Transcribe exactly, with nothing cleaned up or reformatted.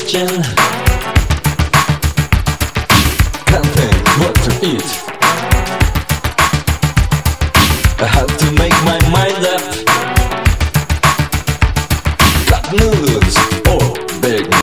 kitchen. Can't think what to eat. I have to make my